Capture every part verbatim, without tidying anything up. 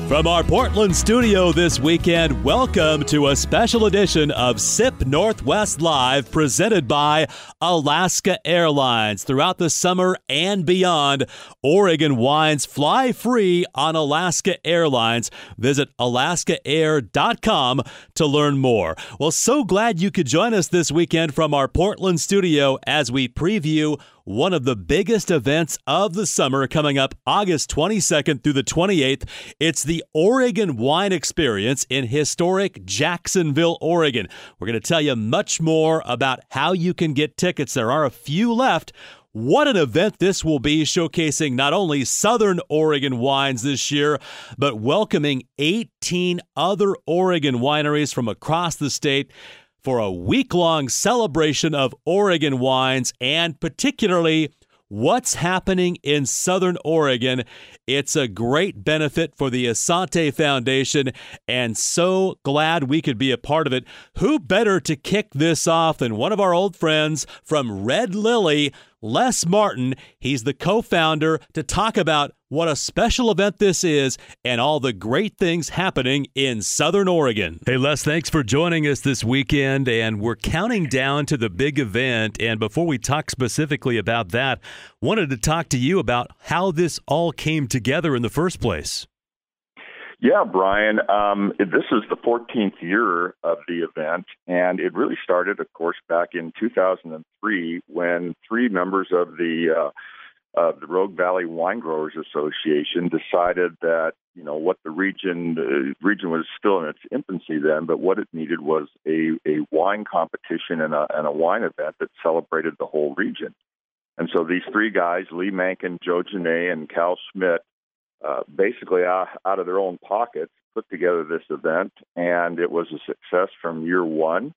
From our Portland studio this weekend, welcome to a special edition of S I P Northwest Live presented by Alaska Airlines. Throughout the summer and beyond, Oregon wines fly free on Alaska Airlines. Visit alaska air dot com to learn more. Well, so glad you could join us this weekend from our Portland studio as we preview one of the biggest events of the summer coming up August twenty-second through the twenty-eighth. It's the Oregon Wine Experience in historic Jacksonville, Oregon. We're going to tell you much more about how you can get tickets. There are a few left. What an event this will be, showcasing not only Southern Oregon wines this year, but welcoming eighteen other Oregon wineries from across the state for a week-long celebration of Oregon wines and particularly what's happening in Southern Oregon. It's a great benefit for the Asante Foundation, and so glad we could be a part of it. Who better to kick this off than one of our old friends from Red Lily, Les Martin. He's the co-founder, to talk about what a special event this is and all the great things happening in Southern Oregon. Hey, Les, thanks for joining us this weekend, and we're counting down to the big event. And before we talk specifically about that, wanted to talk to you about how this all came together in the first place. Yeah, Brian, um, this is the fourteenth year of the event, and it really started, of course, back in two thousand three when three members of the uh, of the Rogue Valley Wine Growers Association decided that, you know, what the region the region was still in its infancy then, but what it needed was a, a wine competition and a, and a wine event that celebrated the whole region. And so these three guys, Lee Mankin, Joe Genet, and Cal Schmidt, uh, basically out, out of their own pockets, put together this event, and it was a success from year one.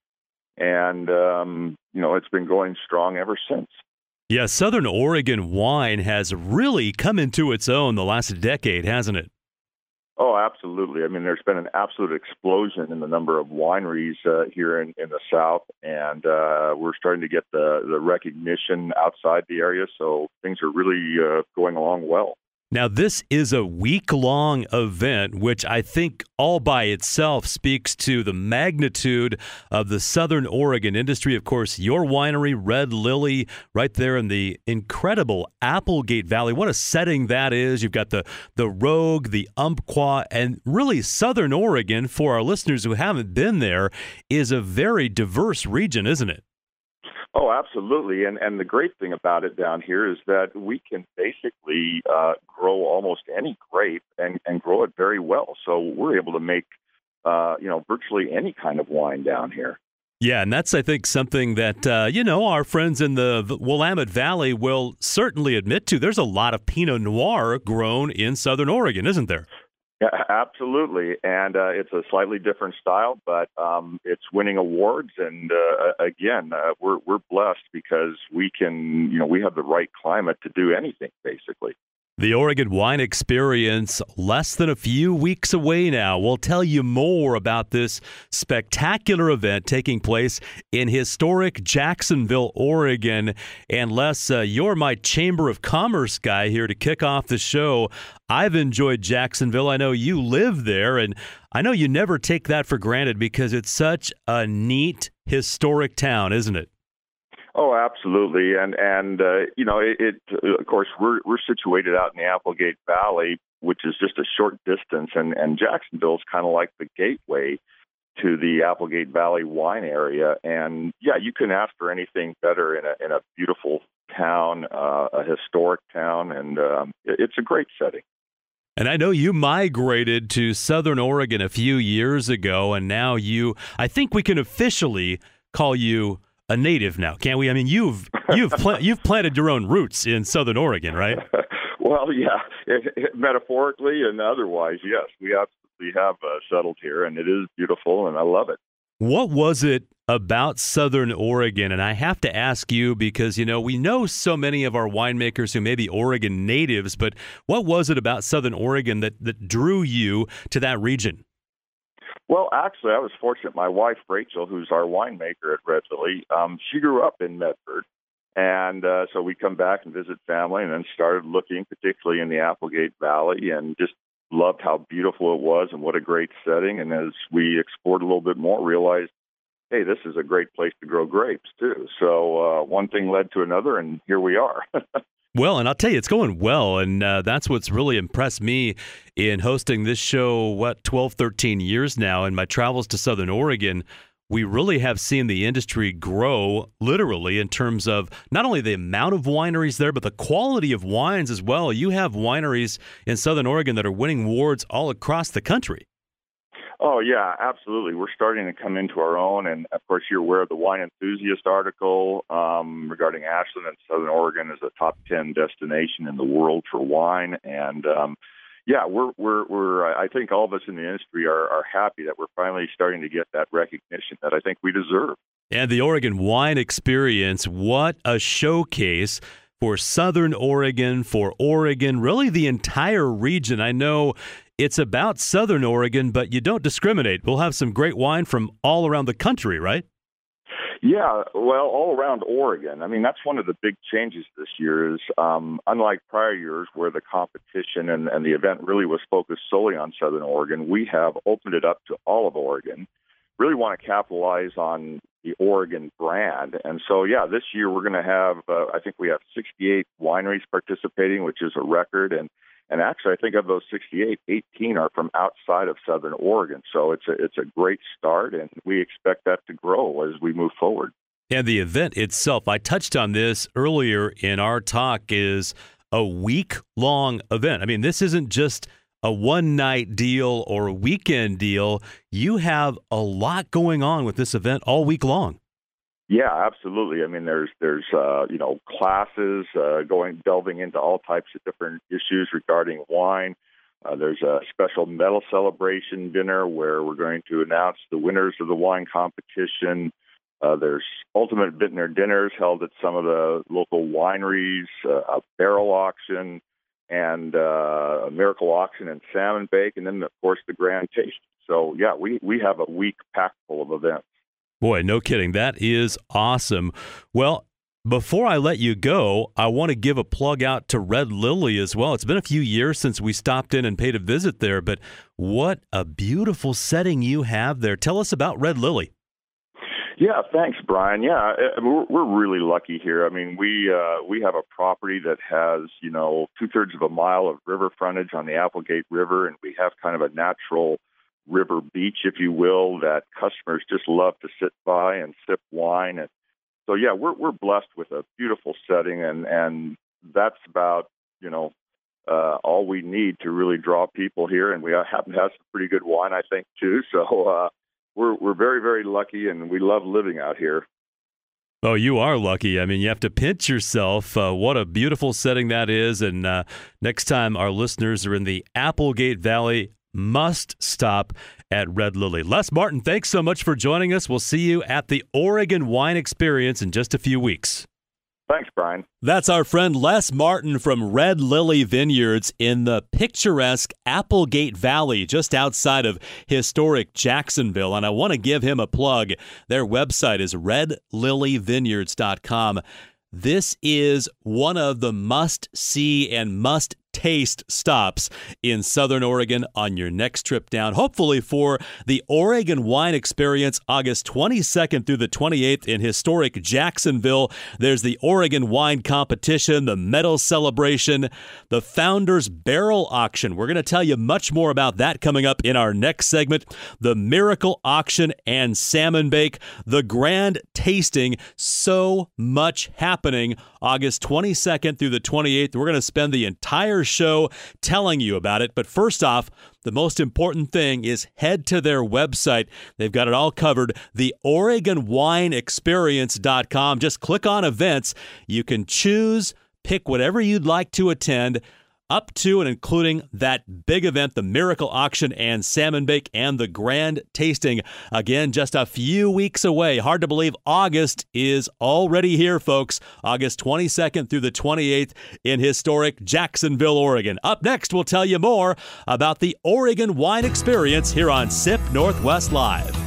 And, um, you know, it's been going strong ever since. Yeah, Southern Oregon wine has really come into its own the last decade, hasn't it? Oh, absolutely. I mean, there's been an absolute explosion in the number of wineries uh, here in, in the South, and uh, we're starting to get the, the recognition outside the area, so things are really uh, going along well. Now, this is a week-long event, which I think all by itself speaks to the magnitude of the Southern Oregon industry. Of course, your winery, Red Lily, right there in the incredible Applegate Valley. What a setting that is. You've got the, the Rogue, the Umpqua, and really Southern Oregon, for our listeners who haven't been there, is a very diverse region, isn't it? Oh, absolutely. And and the great thing about it down here is that we can basically uh, grow almost any grape and, and grow it very well. So we're able to make, uh, you know, virtually any kind of wine down here. Yeah, and that's, I think, something that, uh, you know, our friends in the Willamette Valley will certainly admit to. There's a lot of Pinot Noir grown in Southern Oregon, isn't there? Yeah, absolutely, and uh, it's a slightly different style, but um, it's winning awards. And uh, again, uh, we're we're blessed because we can, you know, we have the right climate to do anything, basically. The Oregon Wine Experience, less than a few weeks away now. We'll tell you more about this spectacular event taking place in historic Jacksonville, Oregon. And Les, uh, you're my Chamber of Commerce guy here to kick off the show. I've enjoyed Jacksonville. I know you live there, and I know you never take that for granted because it's such a neat, historic town, isn't it? Oh, absolutely, and and uh, you know, it, it. Of course, we're we're situated out in the Applegate Valley, which is just a short distance, and and Jacksonville's kind of like the gateway to the Applegate Valley wine area. And yeah, you couldn't ask for anything better in a in a beautiful town, uh, a historic town, and um, it, it's a great setting. And I know you migrated to Southern Oregon a few years ago, and now you, I think we can officially call you a native now, can't we? I mean, you've you've pla- you've planted your own roots in Southern Oregon, right? Well, yeah, it, it, metaphorically and otherwise, yes, we absolutely have uh, settled here, and it is beautiful, and I love it. What was it about Southern Oregon? And I have to ask you because, you know, we know so many of our winemakers who may be Oregon natives, but what was it about Southern Oregon that, that drew you to that region? Well, actually, I was fortunate. My wife, Rachel, who's our winemaker at Red Lily, um, she grew up in Medford. And uh, so we come back and visit family and then started looking particularly in the Applegate Valley and just loved how beautiful it was and what a great setting. And as we explored a little bit more, realized, hey, this is a great place to grow grapes, too. So uh, one thing led to another, and here we are. Well, and I'll tell you, it's going well, and uh, that's what's really impressed me in hosting this show, what, twelve, thirteen years now, in my travels to Southern Oregon. We really have seen the industry grow, literally, in terms of not only the amount of wineries there, but the quality of wines as well. You have wineries in Southern Oregon that are winning awards all across the country. Oh, yeah, absolutely. We're starting to come into our own. And, of course, you're aware of the Wine Enthusiast article um, regarding Ashland and Southern Oregon as a top ten destination in the world for wine. And, um, yeah, we're, we're, we're, I think all of us in the industry are, are happy that we're finally starting to get that recognition that I think we deserve. And the Oregon Wine Experience, what a showcase for Southern Oregon, for Oregon, really the entire region. I know it's about Southern Oregon, but you don't discriminate. We'll have some great wine from all around the country, right? Yeah, well, all around Oregon. I mean, that's one of the big changes this year is, um, unlike prior years where the competition and, and the event really was focused solely on Southern Oregon, we have opened it up to all of Oregon. Really want to capitalize on the Oregon brand. And so, yeah, this year we're going to have, uh, I think we have sixty-eight wineries participating, which is a record. And And actually, I think of those sixty-eight, eighteen are from outside of Southern Oregon. So it's a, it's a great start, and we expect that to grow as we move forward. And the event itself, I touched on this earlier in our talk, is a week-long event. I mean, this isn't just a one-night deal or a weekend deal. You have a lot going on with this event all week long. Yeah, absolutely. I mean, there's there's uh, you know classes uh, going delving into all types of different issues regarding wine. Uh, there's a special medal celebration dinner where we're going to announce the winners of the wine competition. Uh, there's ultimate vintner dinners held at some of the local wineries, uh, a barrel auction, and uh, a miracle auction and salmon bake, and then of course the grand tasting. So yeah, we we have a week packed full of events. Boy, no kidding. That is awesome. Well, before I let you go, I want to give a plug out to Red Lily as well. It's been a few years since we stopped in and paid a visit there, but what a beautiful setting you have there. Tell us about Red Lily. Yeah, thanks, Brian. Yeah, we're, we're really lucky here. I mean, we uh, we have a property that has, you know, two-thirds of a mile of river frontage on the Applegate River, and we have kind of a natural river beach, if you will, that customers just love to sit by and sip wine. And so, yeah, we're we're blessed with a beautiful setting, and, and that's about, you know, uh, all we need to really draw people here. And we happen to have some pretty good wine, I think, too. So uh, we're we're very, very lucky, and we love living out here. Oh, you are lucky. I mean, you have to pinch yourself. Uh, what a beautiful setting that is. And uh, next time our listeners are in the Applegate Valley, must stop at Red Lily. Les Martin, thanks so much for joining us. We'll see you at the Oregon Wine Experience in just a few weeks. Thanks, Brian. That's our friend Les Martin from Red Lily Vineyards in the picturesque Applegate Valley, just outside of historic Jacksonville. And I want to give him a plug. Their website is red lily vineyards dot com. This is one of the must-see and must-taste stops in Southern Oregon on your next trip down, hopefully for the Oregon Wine Experience, August twenty-second through the twenty-eighth in historic Jacksonville. There's the Oregon Wine Competition, the medal celebration, the Founders Barrel Auction. We're going to tell you much more about that coming up in our next segment. The Miracle Auction and Salmon Bake, the Grand Tasting, so much happening. Happening August twenty-second through the twenty-eighth. We're going to spend the entire show telling you about it. But first off, the most important thing is head to their website. They've got it all covered, the Oregon Wine Experience dot com. Just click on events. You can choose, pick whatever you'd like to attend, up to and including that big event, the Miracle Auction and Salmon Bake and the Grand Tasting. Again, just a few weeks away. Hard to believe August is already here, folks. August twenty-second through the twenty-eighth in historic Jacksonville, Oregon. Up next, we'll tell you more about the Oregon Wine Experience here on S I P Northwest Live.